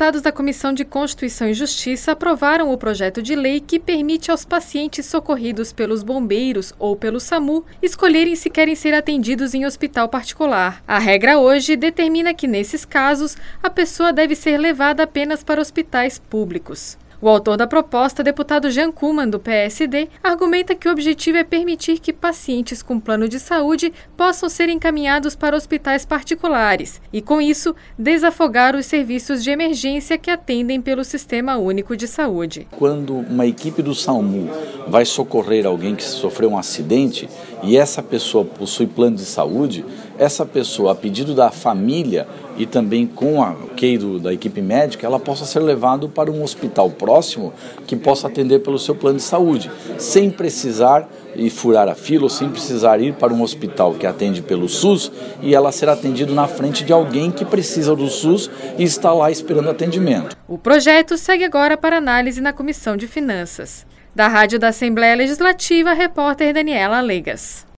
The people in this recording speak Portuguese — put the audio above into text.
deputados da Comissão de Constituição e Justiça aprovaram o projeto de lei que permite aos pacientes socorridos pelos bombeiros ou pelo SAMU escolherem se querem ser atendidos em hospital particular. A regra hoje determina que, nesses casos, a pessoa deve ser levada apenas para hospitais públicos. O autor da proposta, deputado Jean Kuman, do PSD, argumenta que o objetivo é permitir que pacientes com plano de saúde possam ser encaminhados para hospitais particulares e, com isso, desafogar os serviços de emergência que atendem pelo Sistema Único de Saúde. Quando uma equipe do SAMU vai socorrer alguém que sofreu um acidente e essa pessoa possui plano de saúde, essa pessoa, a pedido da família e também com a da equipe médica, ela possa ser levada para um hospital próximo que possa atender pelo seu plano de saúde, sem precisar ir furar a fila ou sem precisar ir para um hospital que atende pelo SUS e ela ser atendida na frente de alguém que precisa do SUS e está lá esperando atendimento. O projeto segue agora para análise na Comissão de Finanças. Da Rádio da Assembleia Legislativa, a repórter Daniela Legas.